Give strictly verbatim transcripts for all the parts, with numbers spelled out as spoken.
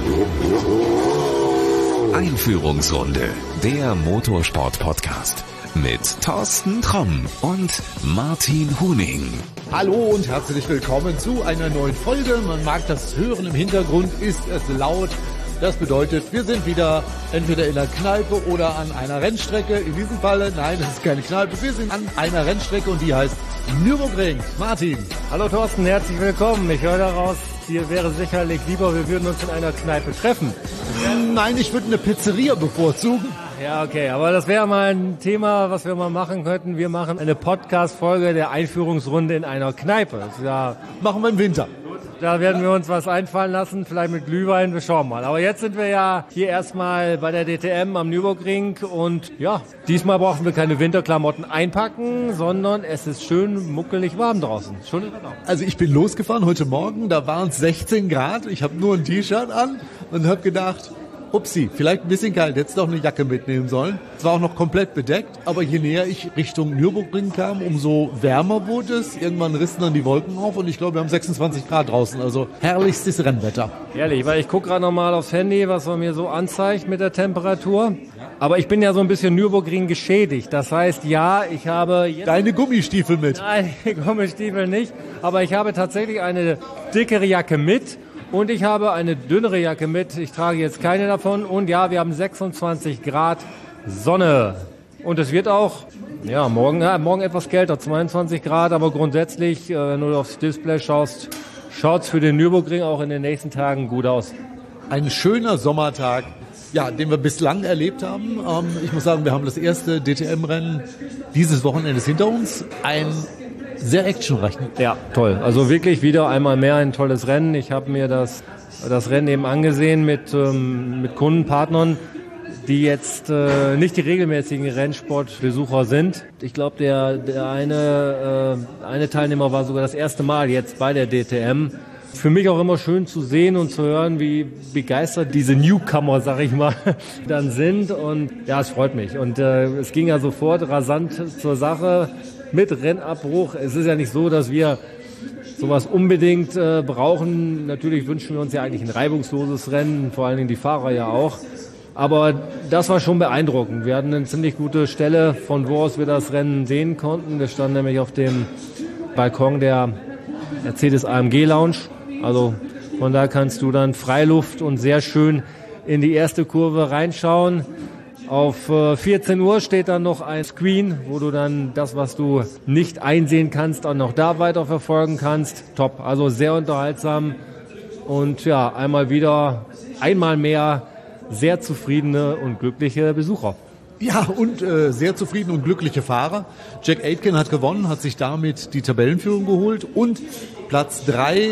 Einführungsrunde, der Motorsport-Podcast mit Thorsten Tromm und Martin Huning. Hallo und herzlich willkommen zu einer neuen Folge. Man mag das hören, im Hintergrund ist es laut. Das bedeutet, wir sind wieder entweder in der Kneipe oder an einer Rennstrecke. In diesem Falle, nein, das ist keine Kneipe, wir sind an einer Rennstrecke und die heißt Nürburgring. Martin. Hallo Thorsten, herzlich willkommen. Ich höre daraus, dir wäre sicherlich lieber, wir würden uns in einer Kneipe treffen. Nein, ich würde eine Pizzeria bevorzugen. Ja, okay, aber das wäre mal ein Thema, was wir mal machen könnten. Wir machen eine Podcast-Folge der Einführungsrunde in einer Kneipe. Das ist ja, machen wir im Winter. Da werden wir uns was einfallen lassen, vielleicht mit Glühwein, wir schauen mal. Aber jetzt sind wir ja hier erstmal bei der D T M am Nürburgring und ja, diesmal brauchen wir keine Winterklamotten einpacken, sondern es ist schön muckelig warm draußen. Schon Also ich bin losgefahren heute Morgen, da waren es sechzehn Grad, ich habe nur ein T-Shirt an und habe gedacht, upsi, vielleicht ein bisschen kalt, hättest doch eine Jacke mitnehmen sollen. Es war auch noch komplett bedeckt, aber je näher ich Richtung Nürburgring kam, umso wärmer wurde es. Irgendwann rissen dann die Wolken auf und ich glaube, wir haben sechsundzwanzig Grad draußen, also herrlichstes Rennwetter. Ehrlich, weil ich gucke gerade nochmal aufs Handy, was er mir so anzeigt mit der Temperatur. Aber ich bin ja so ein bisschen Nürburgring geschädigt. Das heißt, ja, ich habe... Jetzt Deine Gummistiefel mit? Nein, Gummistiefel nicht. Aber ich habe tatsächlich eine dickere Jacke mit. Und ich habe eine dünnere Jacke mit. Ich trage jetzt keine davon. Und ja, wir haben sechsundzwanzig Grad Sonne. Und es wird auch, ja, morgen, ja, morgen etwas kälter, zweiundzwanzig Grad. Aber grundsätzlich, äh, wenn du aufs Display schaust, schaut's für den Nürburgring auch in den nächsten Tagen gut aus. Ein schöner Sommertag, ja, den wir bislang erlebt haben. Ähm, ich muss sagen, wir haben das erste D T M-Rennen dieses Wochenendes hinter uns. Ein sehr actionreich. Ja, toll. Also wirklich wieder einmal mehr ein tolles Rennen. Ich habe mir das, das Rennen eben angesehen mit, ähm, mit Kundenpartnern, die jetzt äh, nicht die regelmäßigen Rennsportbesucher sind. Ich glaube, der, der eine, äh, eine Teilnehmer war sogar das erste Mal jetzt bei der D T M. Für mich auch immer schön zu sehen und zu hören, wie begeistert diese Newcomer, sag ich mal, dann sind. Und ja, es freut mich. Und äh, es ging ja sofort rasant zur Sache mit Rennabbruch. Es ist ja nicht so, dass wir sowas unbedingt äh, brauchen. Natürlich wünschen wir uns ja eigentlich ein reibungsloses Rennen, vor allen Dingen die Fahrer ja auch. Aber das war schon beeindruckend. Wir hatten eine ziemlich gute Stelle, von wo aus wir das Rennen sehen konnten. Wir standen nämlich auf dem Balkon der Mercedes A M G Lounge. Also von da kannst du dann Freiluft und sehr schön in die erste Kurve reinschauen. Auf vierzehn Uhr steht dann noch ein Screen, wo du dann das, was du nicht einsehen kannst, auch noch da weiter verfolgen kannst. Top, also sehr unterhaltsam und ja, einmal wieder, einmal mehr sehr zufriedene und glückliche Besucher. Ja, und äh, sehr zufriedene und glückliche Fahrer. Jack Aitken hat gewonnen, hat sich damit die Tabellenführung geholt und Platz drei,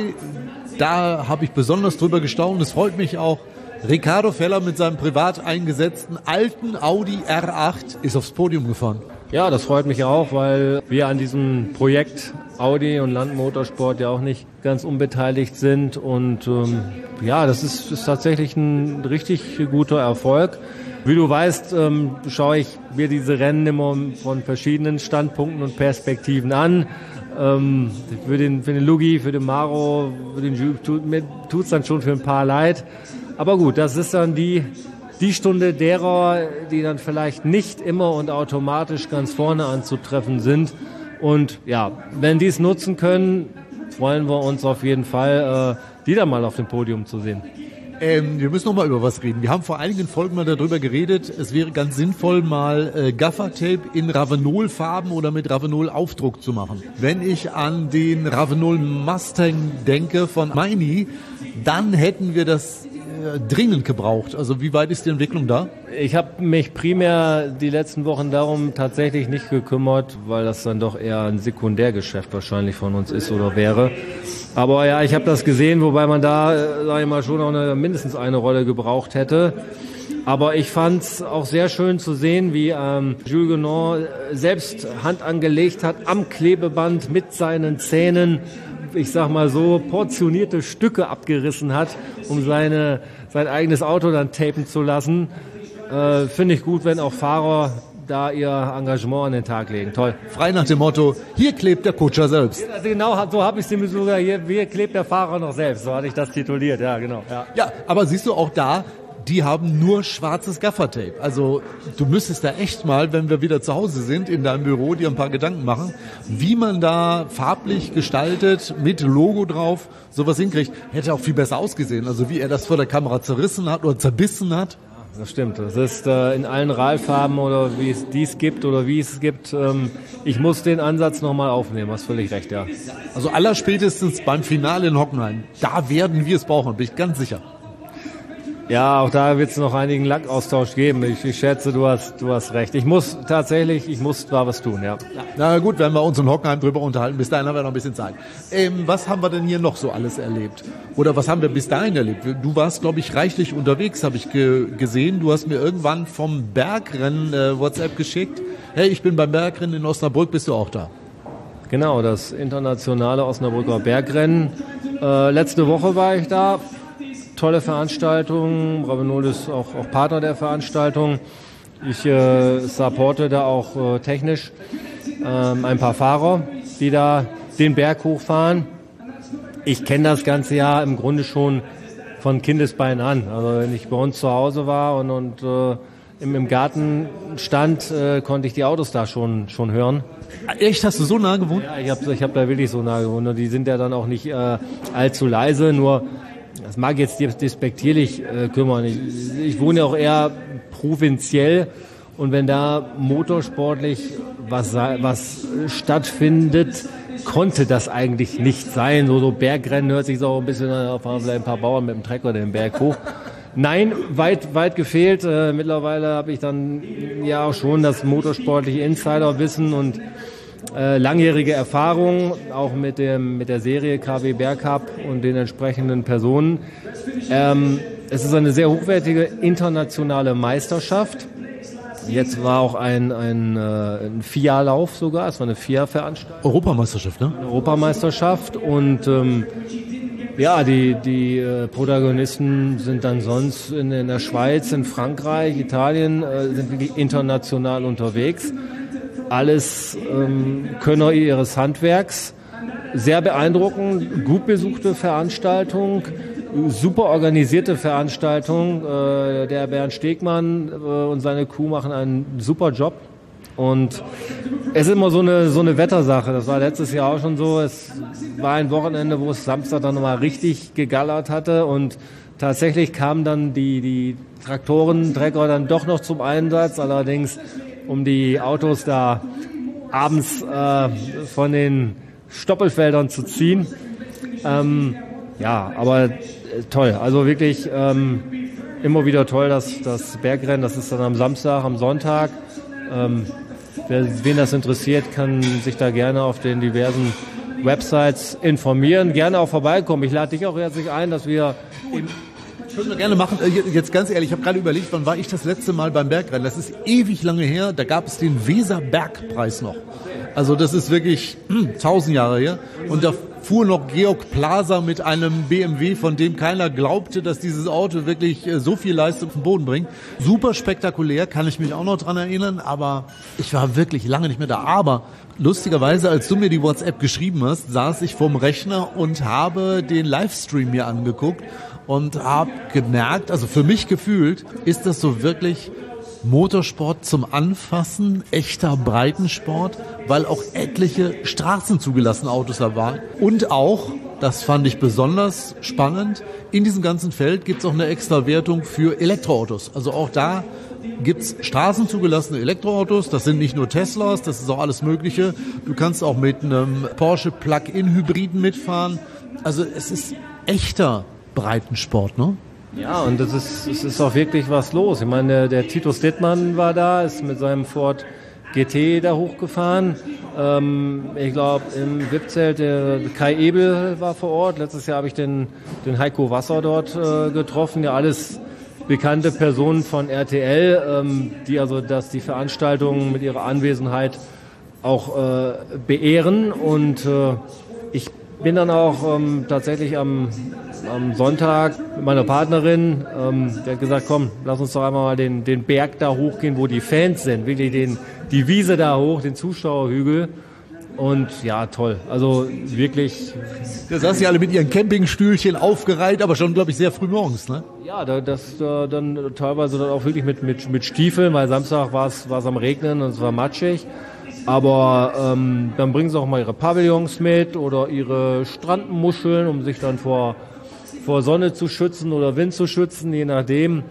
da habe ich besonders drüber gestaunt, es freut mich auch. Riccardo Feller mit seinem privat eingesetzten alten Audi R acht ist aufs Podium gefahren. Ja, das freut mich auch, weil wir an diesem Projekt Audi und Landmotorsport ja auch nicht ganz unbeteiligt sind. Und ähm, ja, das ist, ist tatsächlich ein richtig guter Erfolg. Wie du weißt, ähm, schaue ich mir diese Rennen immer von verschiedenen Standpunkten und Perspektiven an. Ähm, für den, für den Lugi, für den Maro, für den Jules, tut mir tut's dann schon für ein paar leid. Aber gut, das ist dann die, die Stunde derer, die dann vielleicht nicht immer und automatisch ganz vorne anzutreffen sind. Und ja, wenn die es nutzen können, freuen wir uns auf jeden Fall, äh, die da mal auf dem Podium zu sehen. Ähm, wir müssen noch mal über was reden. Wir haben vor einigen Folgen mal darüber geredet, es wäre ganz sinnvoll, mal äh, Gaffertape in Ravenol-Farben oder mit Ravenol-Aufdruck zu machen. Wenn ich an den Ravenol Mustang denke von Meini, dann hätten wir das äh, dringend gebraucht. Also wie weit ist die Entwicklung da? Ich habe mich primär die letzten Wochen darum tatsächlich nicht gekümmert, weil das dann doch eher ein Sekundärgeschäft wahrscheinlich von uns ist oder wäre. Aber ja, ich habe das gesehen, wobei man da, äh, sag ich mal, schon auch eine, mindestens eine Rolle gebraucht hätte. Aber ich fand es auch sehr schön zu sehen, wie ähm, Jules Guenot selbst Hand angelegt hat am Klebeband mit seinen Zähnen, ich sag mal so, portionierte Stücke abgerissen hat, um seine, sein eigenes Auto dann tapen zu lassen. Äh, finde ich gut, wenn auch Fahrer da ihr Engagement an den Tag legen. Toll. Frei nach dem Motto, hier klebt der Kutscher selbst. Also genau, so habe ich es sogar hier, hier klebt der Fahrer noch selbst, so hatte ich das tituliert, ja genau. Ja, ja, aber siehst du auch da, die haben nur schwarzes Gaffertape. Also du müsstest da echt mal, wenn wir wieder zu Hause sind, in deinem Büro dir ein paar Gedanken machen, wie man da farblich gestaltet, mit Logo drauf, sowas hinkriegt. Hätte auch viel besser ausgesehen. Also wie er das vor der Kamera zerrissen hat oder zerbissen hat. Das stimmt. Das ist äh, in allen Ralfarben oder wie es dies gibt oder wie es gibt. Ähm, ich muss den Ansatz nochmal aufnehmen, hast völlig recht, ja. Also allerspätestens beim Finale in Hockenheim, da werden wir es brauchen, bin ich ganz sicher. Ja, auch da wird es noch einigen Lackaustausch geben. Ich, ich schätze, du hast, du hast recht. Ich muss tatsächlich, ich muss da was tun, ja. Na gut, werden wir uns in Hockenheim drüber unterhalten. Bis dahin haben wir noch ein bisschen Zeit. Ähm, was haben wir denn hier noch so alles erlebt? Oder was haben wir bis dahin erlebt? Du warst, glaube ich, reichlich unterwegs, habe ich ge- gesehen. Du hast mir irgendwann vom Bergrennen äh, WhatsApp geschickt. Hey, ich bin beim Bergrennen in Osnabrück, bist du auch da? Genau, das internationale Osnabrücker Bergrennen. Äh, letzte Woche war ich da. Tolle Veranstaltung. Ravenol ist auch, auch Partner der Veranstaltung. Ich äh, supporte da auch äh, technisch ähm, ein paar Fahrer, die da den Berg hochfahren. Ich kenne das ganze Jahr im Grunde schon von Kindesbeinen an. Also wenn ich bei uns zu Hause war und, und äh, im, im Garten stand, äh, konnte ich die Autos da schon, schon hören. Echt? Hast du so nah gewohnt? Ja, ich habe ich hab da wirklich so nah gewohnt. Und die sind ja dann auch nicht äh, allzu leise, nur das mag jetzt despektierlich äh, kümmern. Ich, ich wohne ja auch eher provinziell und wenn da motorsportlich was, was stattfindet, konnte das eigentlich nicht sein. So, so Bergrennen hört sich so auch ein bisschen an, da fahren vielleicht ein paar Bauern mit dem Trecker den Berg hoch. Nein, weit, weit gefehlt. Äh, mittlerweile habe ich dann ja auch schon das motorsportliche Insiderwissen und Äh, langjährige Erfahrung, auch mit dem mit der Serie K W Bergcup und den entsprechenden Personen. Ähm, es ist eine sehr hochwertige internationale Meisterschaft. Jetzt war auch ein, ein, äh, ein F I A-Lauf sogar, es war eine F I A-Veranstaltung. Europameisterschaft, ne? Eine Europameisterschaft und ähm, ja, die, die äh, Protagonisten sind dann sonst in, in der Schweiz, in Frankreich, Italien, äh, sind wirklich international unterwegs. Alles ähm, Könner ihres Handwerks. Sehr beeindruckend, gut besuchte Veranstaltung, super organisierte Veranstaltung. Äh, der Bernd Stegmann äh, und seine Crew machen einen super Job. Und es ist immer so eine, so eine Wettersache. Das war letztes Jahr auch schon so. Es war ein Wochenende, wo es Samstag dann nochmal richtig gegallert hatte. Und tatsächlich kamen dann die, die Traktoren, Trecker dann doch noch zum Einsatz. Allerdings um die Autos da abends äh, von den Stoppelfeldern zu ziehen. Ähm, ja, aber äh, toll. Also wirklich ähm, immer wieder toll, dass das Bergrennen, das ist dann am Samstag, am Sonntag. Ähm, wer, wen das interessiert, kann sich da gerne auf den diversen Websites informieren. Gerne auch vorbeikommen. Ich lade dich auch herzlich ein, dass wir in Ich würde gerne machen, jetzt ganz ehrlich, ich habe gerade überlegt, wann war ich das letzte Mal beim Bergrennen? Das ist ewig lange her, da gab es den Weserbergpreis noch. Also das ist wirklich hm, tausend Jahre her. Und da fuhr noch Georg Plaser mit einem B M W, von dem keiner glaubte, dass dieses Auto wirklich so viel Leistung auf den Boden bringt. Super spektakulär, kann ich mich auch noch dran erinnern, aber ich war wirklich lange nicht mehr da. Aber lustigerweise, als du mir die WhatsApp geschrieben hast, saß ich vorm Rechner und habe den Livestream mir angeguckt. Und habe gemerkt, also für mich gefühlt, ist das so wirklich Motorsport zum Anfassen, echter Breitensport, weil auch etliche straßenzugelassene Autos da waren. Und auch, das fand ich besonders spannend, in diesem ganzen Feld gibt es auch eine extra Wertung für Elektroautos. Also auch da gibt es straßenzugelassene Elektroautos, das sind nicht nur Teslas, das ist auch alles Mögliche. Du kannst auch mit einem Porsche Plug-in-Hybriden mitfahren. Also es ist echter Breitensport, ne? Ja, und es ist, es ist auch wirklich was los. Ich meine, der, der Titus Dittmann war da, ist mit seinem Ford G T da hochgefahren. Ähm, ich glaube, im V I P-Zelt, der Kai Ebel war vor Ort. Letztes Jahr habe ich den, den Heiko Wasser dort äh, getroffen. Ja, alles bekannte Personen von R T L, ähm, die also dass die Veranstaltung mit ihrer Anwesenheit auch äh, beehren. Und äh, ich bin dann auch ähm, tatsächlich am, am Sonntag mit meiner Partnerin, ähm, die hat gesagt, komm, lass uns doch einmal mal den, den Berg da hochgehen, wo die Fans sind, wirklich den, die Wiese da hoch, den Zuschauerhügel. Und ja, toll. Also wirklich. Da saßen sie alle mit ihren Campingstühlchen aufgereiht, aber schon, glaube ich, sehr früh morgens, ne? Ja, da, das da, dann teilweise dann auch wirklich mit, mit, mit Stiefeln, weil Samstag war es am Regnen und es war matschig. Aber ähm, dann bringen sie auch mal ihre Pavillons mit oder ihre Strandmuscheln, um sich dann vor, vor Sonne zu schützen oder Wind zu schützen, je nachdem.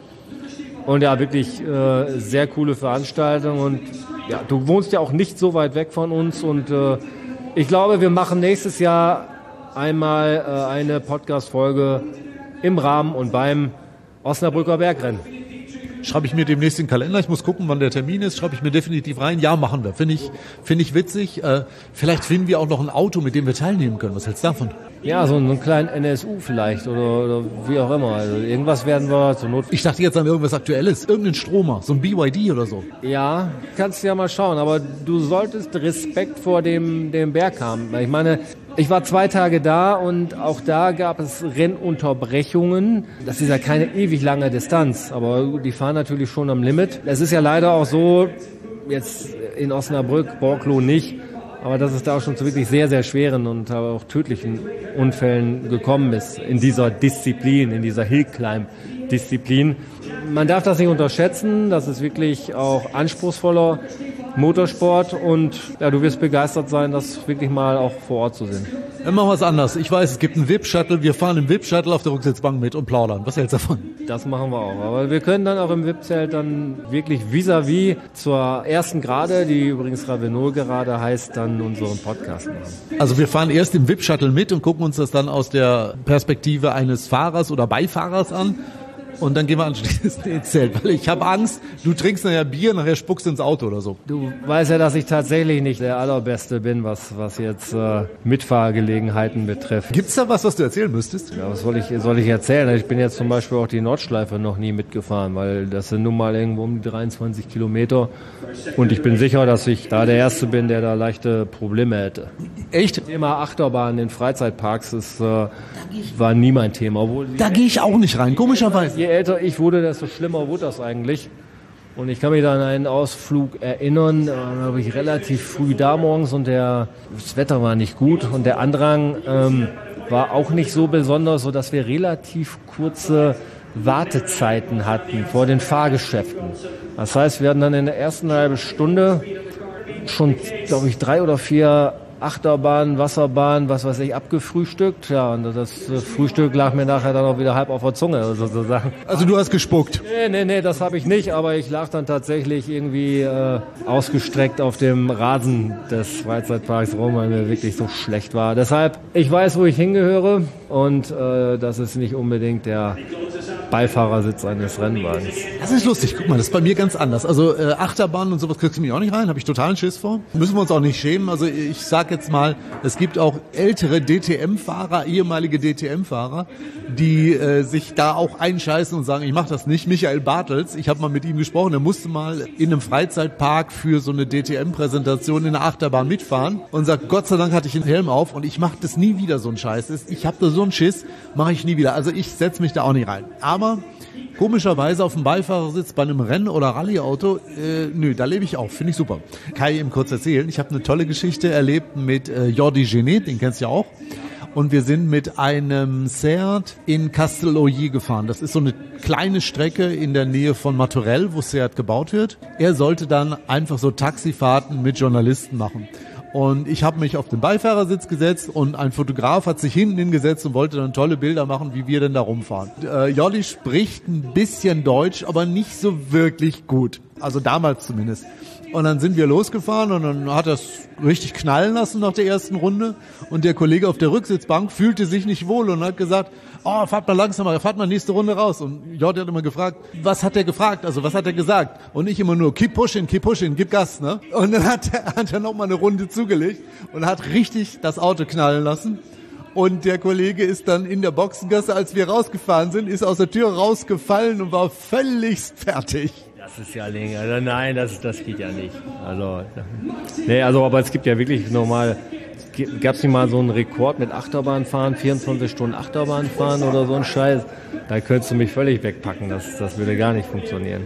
Und ja, wirklich äh, sehr coole Veranstaltung. Und ja, du wohnst ja auch nicht so weit weg von uns. Und äh, ich glaube, wir machen nächstes Jahr einmal äh, eine Podcast-Folge im Rahmen und beim Osnabrücker Bergrennen. Schreibe ich mir demnächst in den Kalender. Ich muss gucken, wann der Termin ist. Schreibe ich mir definitiv rein. Ja, machen wir. Finde ich, finde ich witzig. Äh, vielleicht finden wir auch noch ein Auto, mit dem wir teilnehmen können. Was hältst du davon? Ja, so einen kleinen N S U vielleicht oder, oder wie auch immer. Also irgendwas werden wir zur Not. Ich dachte jetzt an irgendwas Aktuelles. Irgendeinen Stromer. So ein B Y D oder so. Ja, kannst du ja mal schauen. Aber du solltest Respekt vor dem, dem Berg haben. Ich meine, ich war zwei Tage da und auch da gab es Rennunterbrechungen. Das ist ja keine ewig lange Distanz, aber die fahren natürlich schon am Limit. Es ist ja leider auch so, jetzt in Osnabrück, Borklo nicht, aber dass es da auch schon zu wirklich sehr, sehr schweren und auch tödlichen Unfällen gekommen ist in dieser Disziplin, in dieser Hillclimb-Disziplin. Man darf das nicht unterschätzen, das ist wirklich auch anspruchsvoller Motorsport und ja, du wirst begeistert sein, das wirklich mal auch vor Ort zu sehen. Dann machen wir es anders. Ich weiß, es gibt einen V I P-Shuttle. Wir fahren im V I P-Shuttle auf der Rücksitzbank mit und plaudern. Was hältst du davon? Das machen wir auch. Aber wir können dann auch im V I P-Zelt dann wirklich vis-à-vis zur ersten Gerade, die übrigens Ravenol-Gerade heißt, dann unseren Podcast machen. Also wir fahren erst im V I P-Shuttle mit und gucken uns das dann aus der Perspektive eines Fahrers oder Beifahrers an. Und dann gehen wir anschließend ins Zelt, weil ich habe Angst, du trinkst nachher Bier, nachher spuckst du ins Auto oder so. Du weißt ja, dass ich tatsächlich nicht der Allerbeste bin, was was jetzt äh, Mitfahrgelegenheiten betrifft. Gibt's da was, was du erzählen müsstest? Ja, was soll ich soll ich erzählen? Ich bin jetzt zum Beispiel auch die Nordschleife noch nie mitgefahren, weil das sind nun mal irgendwo um die dreiundzwanzig Kilometer. Und ich bin sicher, dass ich da der Erste bin, der da leichte Probleme hätte. Echt? Thema Achterbahn in Freizeitparks ist, äh, war nie mein Thema. Obwohl da gehe ich auch nicht rein, komischerweise. Je älter ich wurde, desto schlimmer wurde das eigentlich. Und ich kann mich da an einen Ausflug erinnern, da habe ich relativ früh da morgens und der, das Wetter war nicht gut und der Andrang ähm, war auch nicht so besonders, sodass wir relativ kurze Wartezeiten hatten vor den Fahrgeschäften. Das heißt, wir hatten dann in der ersten halben Stunde schon, glaube ich, drei oder vier Achterbahn, Wasserbahn, was weiß ich, abgefrühstückt. Ja, und das Frühstück lag mir nachher dann auch wieder halb auf der Zunge, sozusagen. Also du hast gespuckt? Nee, nee, nee, das habe ich nicht, aber ich lag dann tatsächlich irgendwie äh, ausgestreckt auf dem Rasen des Freizeitparks rum, weil mir wirklich so schlecht war. Deshalb, ich weiß, wo ich hingehöre und äh, das ist nicht unbedingt der Beifahrersitz eines Rennwagens. Das ist lustig, guck mal, das ist bei mir ganz anders. Also äh, Achterbahnen und sowas kriegst du mich auch nicht rein, habe ich totalen Schiss vor. Müssen wir uns auch nicht schämen. Also ich sag jetzt mal, es gibt auch ältere D T M-Fahrer, ehemalige D T M-Fahrer, die äh, sich da auch einscheißen und sagen, ich mache das nicht. Michael Bartels, ich habe mal mit ihm gesprochen, der musste mal in einem Freizeitpark für so eine D T M-Präsentation in der Achterbahn mitfahren und sagt, Gott sei Dank hatte ich einen Helm auf und ich mache das nie wieder, so ein Scheiß. Ich habe da so einen Schiss, mache ich nie wieder. Also ich setze mich da auch nicht rein. Aber komischerweise auf dem Beifahrersitz bei einem Renn- oder Rallyeauto, äh, nö, da lebe ich auch, finde ich super. Kann ich eben kurz erzählen, ich habe eine tolle Geschichte erlebt mit äh, Jordi Genet, den kennst du ja auch. Und wir sind mit einem Seat in Castelloyer gefahren. Das ist so eine kleine Strecke in der Nähe von Martorell, wo Seat gebaut wird. Er sollte dann einfach so Taxifahrten mit Journalisten machen. Und ich habe mich auf den Beifahrersitz gesetzt und ein Fotograf hat sich hinten hingesetzt und wollte dann tolle Bilder machen, wie wir denn da rumfahren. Äh, Jordi spricht ein bisschen Deutsch, aber nicht so wirklich gut. Also damals zumindest. Und dann sind wir losgefahren und dann hat er es richtig knallen lassen nach der ersten Runde. Und der Kollege auf der Rücksitzbank fühlte sich nicht wohl und hat gesagt, oh, fahrt mal langsamer, fahrt mal nächste Runde raus. Und Jordi hat immer gefragt, was hat er gefragt? Also was hat er gesagt? Und ich immer nur, keep pushing, keep pushing, gib Gas, ne? Und dann hat er, hat er noch mal eine Runde zugelegt und hat richtig das Auto knallen lassen. Und der Kollege ist dann in der Boxengasse, als wir rausgefahren sind, ist aus der Tür rausgefallen und war völligst fertig. Das ist ja länger. Also nein, das, das geht ja nicht. Also, nee, also, aber es gibt ja wirklich normal, gab es nicht mal so einen Rekord mit Achterbahnfahren, vierundzwanzig Stunden Achterbahnfahren oder so ein Scheiß? Da könntest du mich völlig wegpacken, das, das würde gar nicht funktionieren.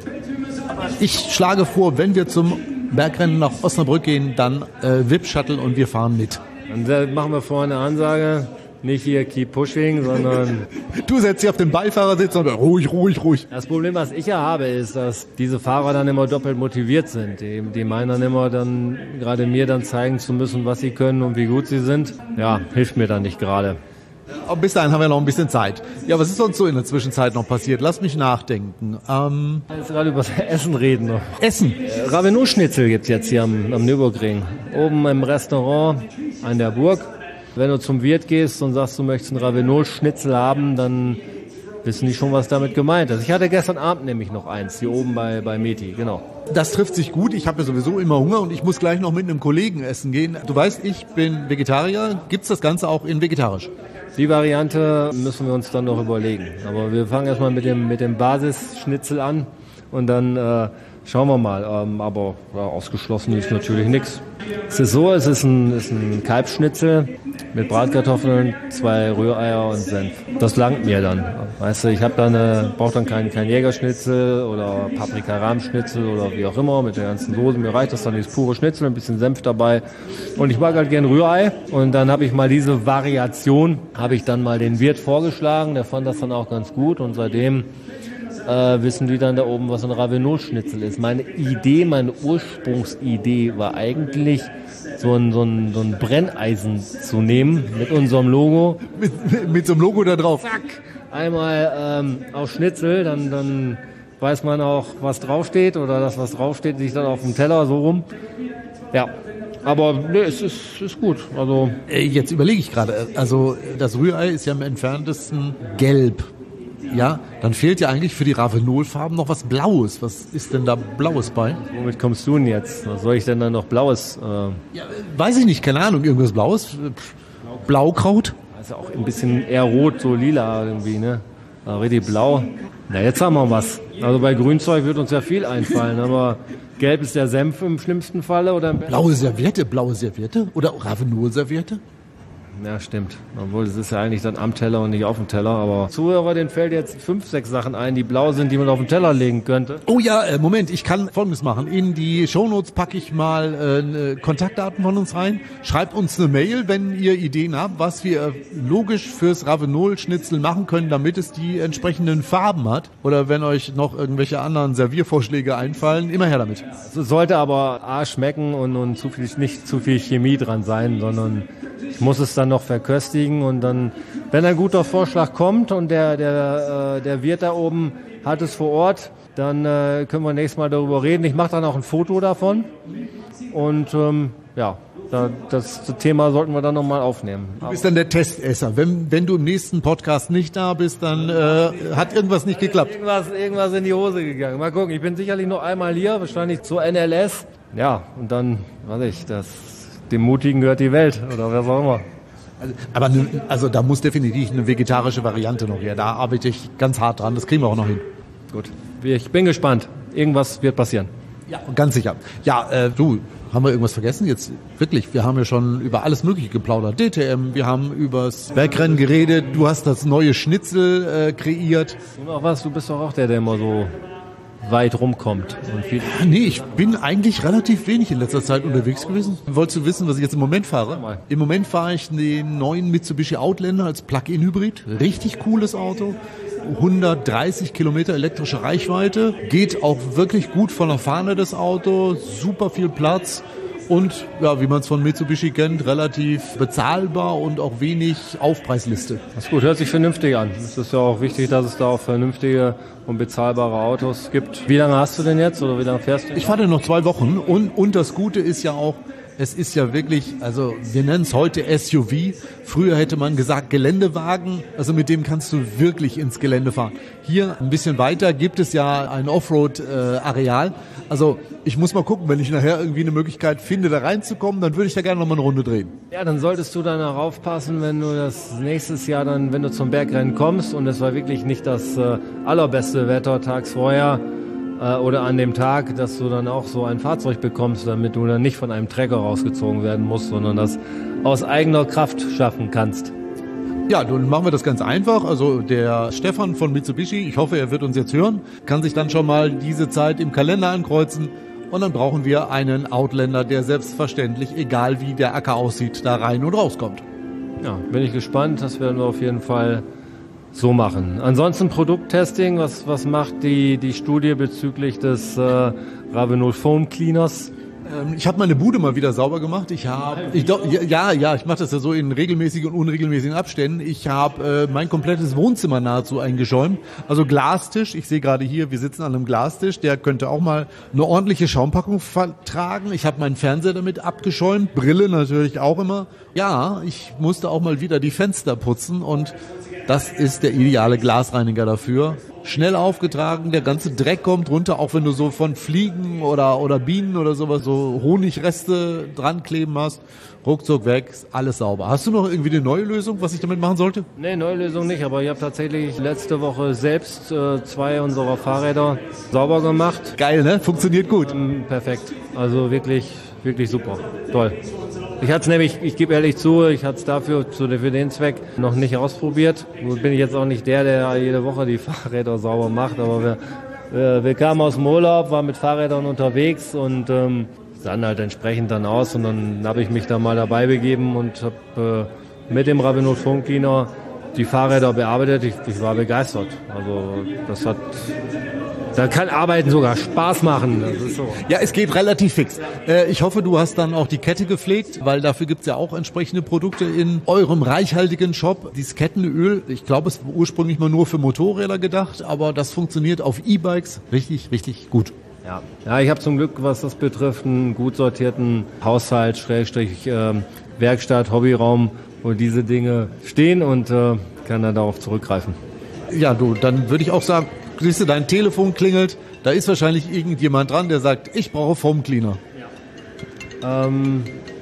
Ich schlage vor, wenn wir zum Bergrennen nach Osnabrück gehen, dann äh, V I P-Shuttle und wir fahren mit. Und da machen wir vorne eine Ansage, nicht hier keep pushing, sondern... Du setzt dich auf den Beifahrersitz und ruhig, ruhig, ruhig. Das Problem, was ich ja habe, ist, dass diese Fahrer dann immer doppelt motiviert sind. Die, die meinen dann immer dann, gerade mir dann zeigen zu müssen, was sie können und wie gut sie sind. Ja, hilft mir dann nicht gerade. Aber bis dahin haben wir noch ein bisschen Zeit. Ja, was ist sonst so in der Zwischenzeit noch passiert? Lass mich nachdenken. Ähm, Jetzt gerade über das Essen reden noch. Essen. Äh, Ravenau-Schnitzel gibt's jetzt hier am, am Nürburgring. Oben im Restaurant an der Burg. Wenn du zum Wirt gehst und sagst, du möchtest einen Ravenau-Schnitzel haben, dann wissen die schon, was damit gemeint ist. Ich hatte gestern Abend nämlich noch eins, hier oben bei, bei Meti, genau. Das trifft sich gut. Ich habe ja sowieso immer Hunger und ich muss gleich noch mit einem Kollegen essen gehen. Du weißt, ich bin Vegetarier. Gibt's das Ganze auch in vegetarisch? Die Variante müssen wir uns dann noch überlegen. Aber wir fangen erstmal mit dem, mit dem Basisschnitzel an und dann äh, schauen wir mal. Ähm, aber ja, ausgeschlossen ist natürlich nichts. Es ist so, es ist ein, ist ein Kalbsschnitzel mit Bratkartoffeln, zwei Rühreier und Senf. Das langt mir dann. Weißt du, ich habe dann eine, brauche dann kein, kein Jägerschnitzel oder Paprika-Rahmschnitzel oder wie auch immer mit der ganzen Soße. Mir reicht das dann dieses pure Schnitzel, ein bisschen Senf dabei. Und ich mag halt gern Rührei. Und dann habe ich mal diese Variation, habe ich dann mal den Wirt vorgeschlagen. Der fand das dann auch ganz gut und seitdem Äh, wissen die dann da oben, was ein Ravenau-Schnitzel ist. Meine Idee, meine Ursprungsidee war eigentlich, so ein, so ein, so ein Brenneisen zu nehmen mit unserem Logo. Mit, mit, mit so einem Logo da drauf. Zack! Einmal ähm, auf Schnitzel, dann, dann weiß man auch, was draufsteht oder das, was draufsteht, liegt dann auf dem Teller so rum. Ja. Aber ne, es ist, ist gut. Also Jetzt überlege ich gerade, also das Rührei ist ja im entferntesten gelb. Ja, dann fehlt ja eigentlich für die Ravenol-Farben noch was Blaues. Was ist denn da Blaues bei? womit kommst du denn jetzt? Was soll ich denn dann noch Blaues? Äh, Ja, weiß ich nicht, keine Ahnung, irgendwas Blaues? Blaukraut? also auch ein bisschen eher rot, so lila irgendwie, ne? Aber richtig blau. Na, jetzt haben wir was. Also bei Grünzeug wird uns ja viel einfallen, aber gelb ist der Senf im schlimmsten Falle oder im Blaue Serviette, blaue Serviette? Oder Ravenol-Serviette? Ja, stimmt. Obwohl, das ist ja eigentlich dann am Teller und nicht auf dem Teller. Aber Zuhörer, denen fällt jetzt fünf, sechs Sachen ein, die blau sind, die man auf den Teller legen könnte. Oh ja, äh, Moment, ich kann Folgendes machen. In die Shownotes packe ich mal äh, Kontaktdaten von uns rein. Schreibt uns eine Mail, wenn ihr Ideen habt, was wir logisch fürs Ravenol-Schnitzel machen können, damit es die entsprechenden Farben hat. Oder wenn euch noch irgendwelche anderen Serviervorschläge einfallen, immer her damit. Es sollte aber A, schmecken und, und zu viel, nicht zu viel Chemie dran sein, sondern ich muss es dann noch verköstigen und dann, wenn ein guter Vorschlag kommt und der, der, äh, der Wirt da oben hat es vor Ort, dann äh, können wir nächstes Mal darüber reden. Ich mache dann auch ein Foto davon und ähm, ja, da, das Thema sollten wir dann nochmal aufnehmen. Du bist dann der Testesser. Wenn, wenn du im nächsten Podcast nicht da bist, dann äh, hat irgendwas nicht geklappt. Irgendwas, irgendwas in die Hose gegangen. Mal gucken, ich bin sicherlich noch einmal hier, wahrscheinlich zur N L S. Ja, und dann, weiß ich, das, dem Mutigen gehört die Welt oder wer auch immer. Aber ne, also da muss definitiv eine vegetarische Variante noch her. Da arbeite ich ganz hart dran. Das kriegen wir auch noch hin. Gut, ich bin gespannt. Irgendwas wird passieren. Ja, ganz sicher. Ja, äh, du, haben wir irgendwas vergessen? Jetzt wirklich, wir haben ja schon über alles Mögliche geplaudert. D T M, wir haben übers Bergrennen geredet. Du hast das neue Schnitzel äh, kreiert. Und auch was, du bist doch auch der, der immer so weit rumkommt. Und viel Nee, ich bin eigentlich relativ wenig in letzter Zeit unterwegs gewesen. Wolltest du wissen, was ich jetzt im Moment fahre? Mal. Im Moment fahre ich den neuen Mitsubishi Outlander als Plug-in-Hybrid. Richtig cooles Auto. hundertdreißig Kilometer elektrische Reichweite. Geht auch wirklich gut von der Fahne, das Auto. Super viel Platz. Und, ja, wie man es von Mitsubishi kennt, relativ bezahlbar und auch wenig Aufpreisliste. Das ist gut, hört sich vernünftig an. Es ist ja auch wichtig, dass es da auch vernünftige und bezahlbare Autos gibt. Wie lange hast du denn jetzt oder wie lange fährst du? Ich fahre noch zwei Wochen und, und das Gute ist ja auch, es ist ja wirklich, also wir nennen es heute S U V. Früher hätte man gesagt Geländewagen. Also mit dem kannst du wirklich ins Gelände fahren. Hier ein bisschen weiter gibt es ja ein Offroad-Areal. Also ich muss mal gucken, wenn ich nachher irgendwie eine Möglichkeit finde, da reinzukommen, dann würde ich da gerne noch mal eine Runde drehen. Ja, dann solltest du dann auch aufpassen, wenn du das nächstes Jahr dann, wenn du zum Bergrennen kommst und es war wirklich nicht das äh, allerbeste Wetter tags vorher, oder an dem Tag, dass du dann auch so ein Fahrzeug bekommst, damit du dann nicht von einem Trecker rausgezogen werden musst, sondern dass aus eigener Kraft schaffen kannst. Ja, nun machen wir das ganz einfach. Also der Stefan von Mitsubishi, ich hoffe, er wird uns jetzt hören, kann sich dann schon mal diese Zeit im Kalender ankreuzen. Und dann brauchen wir einen Outlander, der selbstverständlich, egal wie der Acker aussieht, da rein und rauskommt. Ja, bin ich gespannt. Das werden wir auf jeden Fall so machen. Ansonsten Produkttesting. Was, was macht die, die Studie bezüglich des äh, Ravenol Foam Cleaners? Ich habe meine Bude mal wieder sauber gemacht. Ich habe, ich, ja, ja, ich mache das ja so in regelmäßigen und unregelmäßigen Abständen. Ich habe äh, mein komplettes Wohnzimmer nahezu eingeschäumt. Also Glastisch. Ich sehe gerade hier, wir sitzen an einem Glastisch. Der könnte auch mal eine ordentliche Schaumpackung vertragen. Ich habe meinen Fernseher damit abgeschäumt. Brille natürlich auch immer. Ja, ich musste auch mal wieder die Fenster putzen und das ist der ideale Glasreiniger dafür. Schnell aufgetragen, der ganze Dreck kommt runter, auch wenn du so von Fliegen oder, oder Bienen oder sowas, so Honigreste dran kleben hast. Ruckzuck weg, alles sauber. Hast du noch irgendwie eine neue Lösung, was ich damit machen sollte? Nee, neue Lösung nicht, aber ich habe tatsächlich letzte Woche selbst äh, zwei unserer Fahrräder sauber gemacht. Geil, ne? Funktioniert gut. Ähm, perfekt. Also wirklich, wirklich super. Toll. Ich hatte es nämlich, ich gebe ehrlich zu, ich hatte es dafür zu, für den Zweck noch nicht ausprobiert. Nun bin ich jetzt auch nicht der, der jede Woche die Fahrräder sauber macht, aber wir, wir, wir kamen aus dem Urlaub, waren mit Fahrrädern unterwegs und ähm, sahen halt entsprechend dann aus und dann habe ich mich da mal dabei begeben und habe äh, mit dem Ravenol Foam Cleaner die Fahrräder bearbeitet. Ich, ich war begeistert. Also das hat... Da kann Arbeiten sogar Spaß machen. Das ist so. Ja, es geht relativ fix. Äh, ich hoffe, du hast dann auch die Kette gepflegt, weil dafür gibt's ja auch entsprechende Produkte in eurem reichhaltigen Shop. Dieses Kettenöl, ich glaube, es war ursprünglich mal nur für Motorräder gedacht, aber das funktioniert auf E-Bikes richtig, richtig gut. Ja, ja, ich habe zum Glück, was das betrifft, einen gut sortierten Haushalt, Schrägstrich, äh, Werkstatt, Hobbyraum, wo diese Dinge stehen und äh, kann dann darauf zurückgreifen. Ja, du, dann würde ich auch sagen, siehst du, dein Telefon klingelt, da ist wahrscheinlich irgendjemand dran, der sagt, ich brauche Foam Cleaner. Ja. Ähm,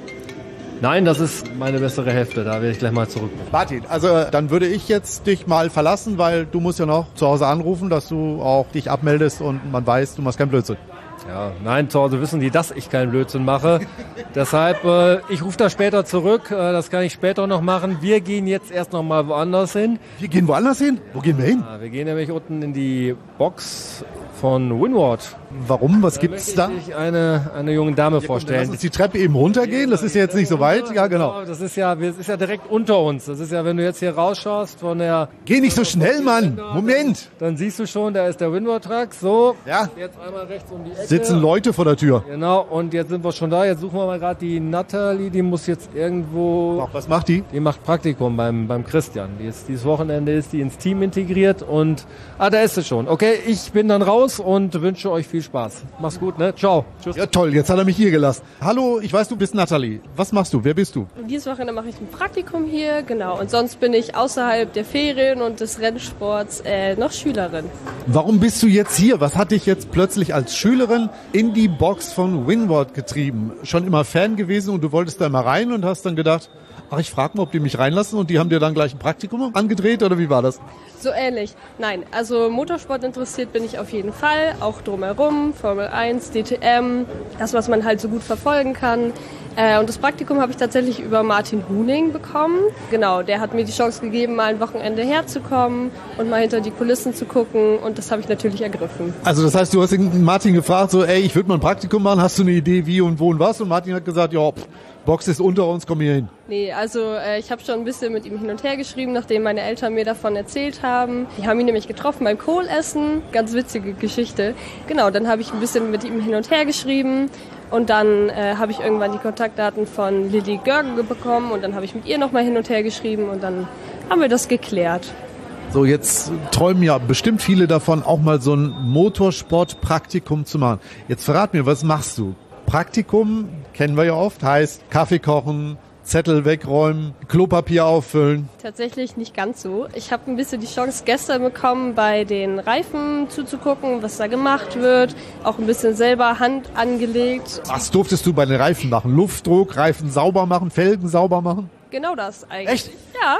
nein, das ist meine bessere Hälfte, da werde ich gleich mal zurückrufen. Martin, also dann würde ich jetzt dich mal verlassen, weil du musst ja noch zu Hause anrufen, dass du auch dich abmeldest und man weiß, du machst keinen Blödsinn. Ja, nein, zu Hause wissen die, dass ich keinen Blödsinn mache. Deshalb, äh, ich rufe da später zurück, äh, das kann ich später noch machen. Wir gehen jetzt erst noch mal woanders hin. Wir gehen woanders hin? Wo gehen wir hin? Ja, wir gehen nämlich unten in die Box von Winward. Warum? Was gibt's da? Da möchte ich eine, eine junge Dame vorstellen. Lass uns die Treppe eben runtergehen, das ist ja jetzt nicht so weit. Ja, genau. Das ist ja, das ist ja direkt unter uns. Das ist ja, wenn du jetzt hier rausschaust von der... Geh nicht so schnell, Mann! Moment! Dann siehst du schon, da ist der Winward-Truck. So, ja. Jetzt einmal rechts um die Ecke. Sitzen Leute vor der Tür. Genau, und jetzt sind wir schon da. Jetzt suchen wir mal gerade die Natalie, die muss jetzt irgendwo... Ach, was macht die? Die macht Praktikum beim, beim Christian. Die ist, dieses Wochenende ist die ins Team integriert und... Ah, da ist sie schon. Okay, ich bin dann raus und wünsche euch viel Spaß. Mach's gut, ne? Ciao. Tschüss. Ja, toll, jetzt hat er mich hier gelassen. Hallo, ich weiß, du bist Natalie. Was machst du? Wer bist du? Dieses Wochenende mache ich ein Praktikum hier, genau. Und sonst bin ich außerhalb der Ferien und des Rennsports äh, noch Schülerin. Warum bist du jetzt hier? Was hat dich jetzt plötzlich als Schülerin in die Box von Winward getrieben? Schon immer Fan gewesen und du wolltest da mal rein und hast dann gedacht, ach, ich frage mal, ob die mich reinlassen und die haben dir dann gleich ein Praktikum angedreht oder wie war das? So ähnlich. Nein, also Motorsport interessiert bin ich auf jeden Fall, auch drumherum, Formel eins, D T M, das, was man halt so gut verfolgen kann. Äh, und das Praktikum habe ich tatsächlich über Martin Huning bekommen. Genau, der hat mir die Chance gegeben, mal ein Wochenende herzukommen und mal hinter die Kulissen zu gucken und das habe ich natürlich ergriffen. Also das heißt, du hast den Martin gefragt, so, ey, ich würde mal ein Praktikum machen, hast du eine Idee, wie und wo und was? Und Martin hat gesagt, ja, pff, Box ist unter uns, komm hier hin. Nee, also äh, ich habe schon ein bisschen mit ihm hin und her geschrieben, nachdem meine Eltern mir davon erzählt haben. Die haben ihn nämlich getroffen beim Kohlessen, ganz witzige Geschichte. Genau, dann habe ich ein bisschen mit ihm hin und her geschrieben und dann äh, habe ich irgendwann die Kontaktdaten von Lilly Görgen bekommen und dann habe ich mit ihr nochmal hin und her geschrieben und dann haben wir das geklärt. So, jetzt träumen ja bestimmt viele davon, auch mal so ein Motorsportpraktikum zu machen. Jetzt verrat mir, was machst du? Praktikum, kennen wir ja oft, heißt Kaffee kochen, Zettel wegräumen, Klopapier auffüllen. Tatsächlich nicht ganz so. Ich habe ein bisschen die Chance gestern bekommen, bei den Reifen zuzugucken, was da gemacht wird. Auch ein bisschen selber Hand angelegt. Was durftest du bei den Reifen machen? Luftdruck, Reifen sauber machen, Felgen sauber machen? Genau das eigentlich. Echt? Ja.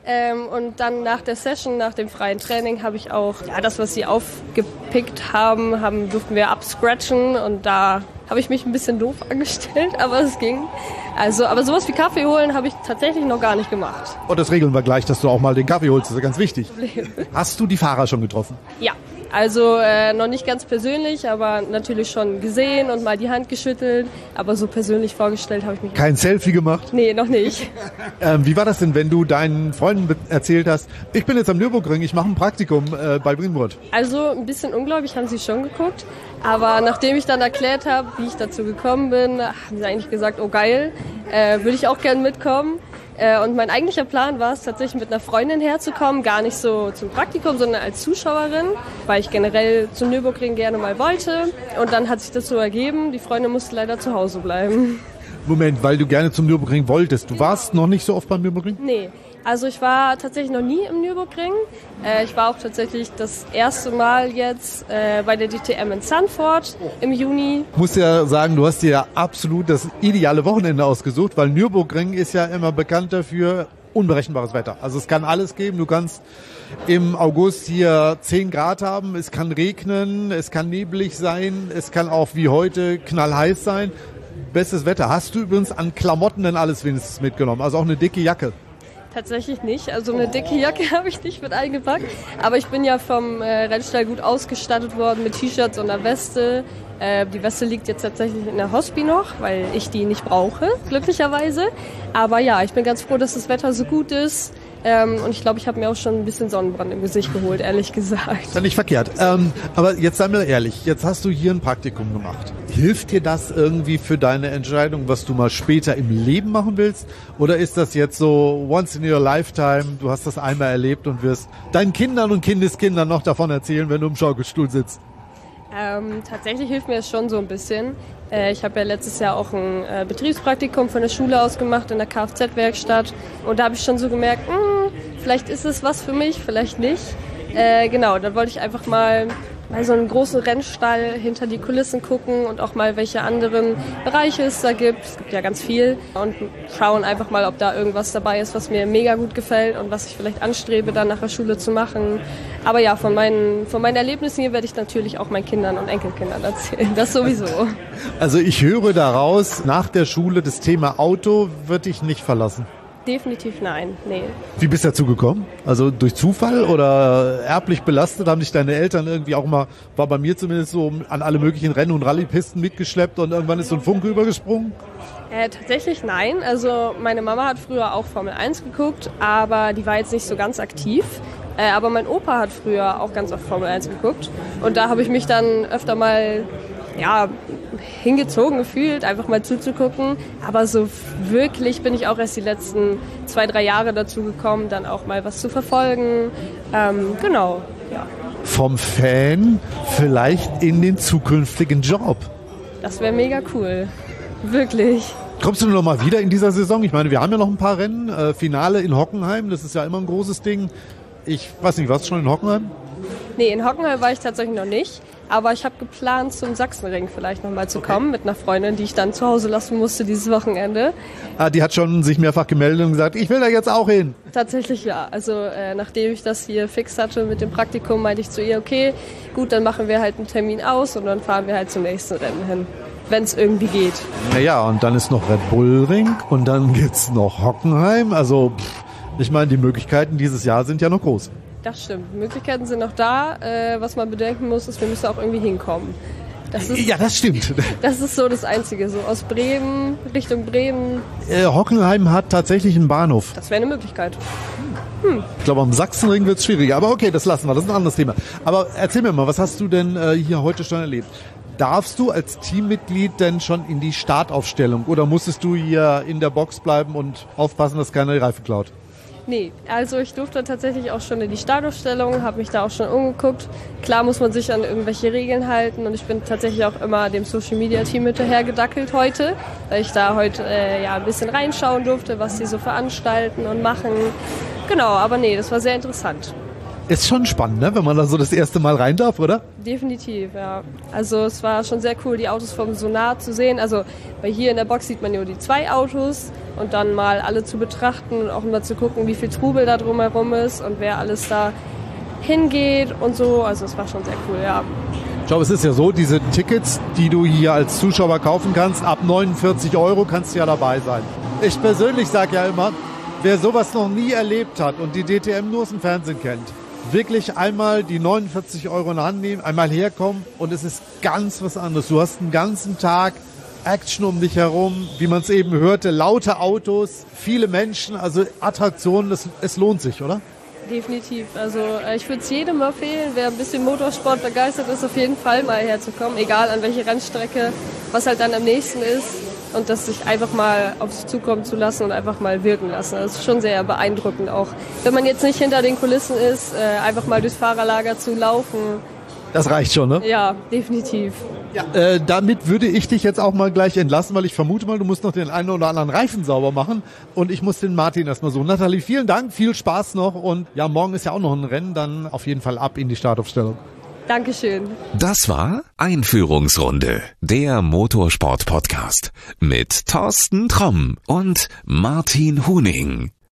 Ähm, und dann nach der Session, nach dem freien Training, habe ich auch ja, das, was sie aufgepickt haben, haben, durften wir abscratchen und da habe ich mich ein bisschen doof angestellt, aber es ging. Also, aber sowas wie Kaffee holen habe ich tatsächlich noch gar nicht gemacht. Und das regeln wir gleich, dass du auch mal den Kaffee holst, das ist ja ganz wichtig. Hast du die Fahrer schon getroffen? Ja. Also äh, noch nicht ganz persönlich, aber natürlich schon gesehen und mal die Hand geschüttelt. Aber so persönlich vorgestellt habe ich mich Kein Selfie gemacht? Nee, noch nicht. ähm, wie war das denn, wenn du deinen Freunden be- erzählt hast, ich bin jetzt am Nürburgring, ich mache ein Praktikum äh, bei Winwood? Also ein bisschen ungläubig haben sie schon geguckt. Aber nachdem ich dann erklärt habe, wie ich dazu gekommen bin, haben sie eigentlich gesagt, oh geil, äh, würde ich auch gerne mitkommen. Und mein eigentlicher Plan war es, tatsächlich mit einer Freundin herzukommen, gar nicht so zum Praktikum, sondern als Zuschauerin, weil ich generell zum Nürburgring gerne mal wollte. Und dann hat sich das so ergeben, die Freundin musste leider zu Hause bleiben. Moment, weil du gerne zum Nürburgring wolltest. Du warst noch nicht so oft beim Nürburgring? Nee, also ich war tatsächlich noch nie im Nürburgring. Äh, ich war auch tatsächlich das erste Mal jetzt äh, bei der D T M in Zandvoort im Juni. Ich muss ja sagen, du hast dir ja absolut das ideale Wochenende ausgesucht, weil Nürburgring ist ja immer bekannt dafür, unberechenbares Wetter. Also es kann alles geben. Du kannst im August hier zehn Grad haben, es kann regnen, es kann neblig sein, es kann auch wie heute knallheiß sein. Bestes Wetter. Hast du übrigens an Klamotten denn alles wenigstens mitgenommen? Also auch eine dicke Jacke? Tatsächlich nicht. Also eine dicke Jacke habe ich nicht mit eingepackt. Aber ich bin ja vom äh, Rennstall gut ausgestattet worden mit T-Shirts und einer Weste. Äh, die Weste liegt jetzt tatsächlich in der Hospi noch, weil ich die nicht brauche, glücklicherweise. Aber ja, ich bin ganz froh, dass das Wetter so gut ist. Ähm, und ich glaube, ich habe mir auch schon ein bisschen Sonnenbrand im Gesicht geholt, ehrlich gesagt. Ist ja nicht verkehrt. Ähm, aber jetzt sei mal ehrlich, jetzt hast du hier ein Praktikum gemacht. Hilft dir das irgendwie für deine Entscheidung, was du mal später im Leben machen willst? Oder ist das jetzt so once in your lifetime, du hast das einmal erlebt und wirst deinen Kindern und Kindeskindern noch davon erzählen, wenn du im Schaukelstuhl sitzt? Ähm, tatsächlich hilft mir das schon so ein bisschen. Äh, ich habe ja letztes Jahr auch ein äh, Betriebspraktikum von der Schule aus gemacht in der Kfz-Werkstatt. Und da habe ich schon so gemerkt, mh, vielleicht ist es was für mich, vielleicht nicht. Äh, genau, dann wollte ich einfach mal bei so einem großen Rennstall hinter die Kulissen gucken und auch mal, welche anderen Bereiche es da gibt. Es gibt ja ganz viel. Und schauen einfach mal, ob da irgendwas dabei ist, was mir mega gut gefällt und was ich vielleicht anstrebe, dann nach der Schule zu machen. Aber ja, von meinen, von meinen Erlebnissen hier werde ich natürlich auch meinen Kindern und Enkelkindern erzählen. Das sowieso. Also ich höre daraus, nach der Schule das Thema Auto wird dich nicht verlassen. Definitiv nein, nee. Wie bist du dazu gekommen? Also durch Zufall oder erblich belastet? Haben dich deine Eltern irgendwie auch mal, war bei mir zumindest so, an alle möglichen Rennen- und Rallypisten mitgeschleppt und irgendwann ist so ein Funke übergesprungen? Äh, tatsächlich nein. Also meine Mama hat früher auch Formel eins geguckt, aber die war jetzt nicht so ganz aktiv. Äh, aber mein Opa hat früher auch ganz oft Formel eins geguckt. Und da habe ich mich dann öfter mal ja, hingezogen gefühlt, einfach mal zuzugucken. Aber so wirklich bin ich auch erst die letzten zwei, drei Jahre dazu gekommen, dann auch mal was zu verfolgen. Ähm, genau, ja. Vom Fan vielleicht in den zukünftigen Job. Das wäre mega cool. Wirklich. Kommst du noch mal wieder in dieser Saison? Ich meine, wir haben ja noch ein paar Rennen. Äh, Finale in Hockenheim, das ist ja immer ein großes Ding. Ich weiß nicht, warst du schon in Hockenheim? Nee, in Hockenheim war ich tatsächlich noch nicht. Aber ich habe geplant, zum Sachsenring vielleicht nochmal zu kommen mit einer Freundin, die ich dann zu Hause lassen musste dieses Wochenende. Ah, die hat schon sich mehrfach gemeldet und gesagt, ich will da jetzt auch hin. Tatsächlich ja. Also äh, nachdem ich das hier fix hatte mit dem Praktikum, meinte ich zu ihr, okay, gut, dann machen wir halt einen Termin aus und dann fahren wir halt zum nächsten Rennen hin, wenn es irgendwie geht. Naja, und dann ist noch Red Bull Ring und dann gibt's noch Hockenheim. Also pff, ich meine, die Möglichkeiten dieses Jahr sind ja noch groß. Das stimmt. Die Möglichkeiten sind noch da. Äh, was man bedenken muss, ist, wir müssen auch irgendwie hinkommen. Das ist, ja, das stimmt. Das ist so das Einzige. So aus Bremen, Richtung Bremen. Äh, Hockenheim hat tatsächlich einen Bahnhof. Das wäre eine Möglichkeit. Hm. Ich glaube, am Sachsenring wird es schwieriger. Aber okay, das lassen wir. Das ist ein anderes Thema. Aber erzähl mir mal, was hast du denn äh, hier heute schon erlebt? Darfst du als Teammitglied denn schon in die Startaufstellung oder musstest du hier in der Box bleiben und aufpassen, dass keiner die Reifen klaut? Nee, also ich durfte tatsächlich auch schon in die Startaufstellung, habe mich da auch schon umgeguckt. Klar muss man sich an irgendwelche Regeln halten und ich bin tatsächlich auch immer dem Social Media Team hinterhergedackelt heute, weil ich da heute äh, ja ein bisschen reinschauen durfte, was die so veranstalten und machen. Genau, aber nee, das war sehr interessant. Ist schon spannend, ne? Wenn man da so das erste Mal rein darf, oder? Definitiv, ja. Also es war schon sehr cool, die Autos vom so nah zu sehen. Also bei hier in der Box sieht man nur die zwei Autos und dann mal alle zu betrachten und auch mal zu gucken, wie viel Trubel da drumherum ist und wer alles da hingeht und so. Also es war schon sehr cool, ja. Ich glaube, es ist ja so, diese Tickets, die du hier als Zuschauer kaufen kannst, ab neunundvierzig Euro kannst du ja dabei sein. Ich persönlich sage ja immer, wer sowas noch nie erlebt hat und die D T M nur aus dem Fernsehen kennt, wirklich einmal die neunundvierzig Euro in die Hand nehmen, einmal herkommen und es ist ganz was anderes. Du hast einen ganzen Tag Action um dich herum, wie man es eben hörte, laute Autos, viele Menschen, also Attraktionen, das, es lohnt sich, oder? Definitiv. Also ich würde es jedem empfehlen, wer ein bisschen Motorsport begeistert ist, auf jeden Fall mal herzukommen, egal an welche Rennstrecke, was halt dann am nächsten ist. Und das sich einfach mal auf sich zukommen zu lassen und einfach mal wirken lassen. Das ist schon sehr beeindruckend auch. Wenn man jetzt nicht hinter den Kulissen ist, äh, einfach mal durchs Fahrerlager zu laufen. Das reicht schon, ne? Ja, definitiv. Ja, äh, damit würde ich dich jetzt auch mal gleich entlassen, weil ich vermute mal, du musst noch den einen oder anderen Reifen sauber machen. Und ich muss den Martin erstmal suchen. Nathalie, vielen Dank, viel Spaß noch. Und ja, morgen ist ja auch noch ein Rennen, dann auf jeden Fall ab in die Startaufstellung. Dankeschön. Das war Einführungsrunde, der Motorsport-Podcast mit Thorsten Tromm und Martin Huning.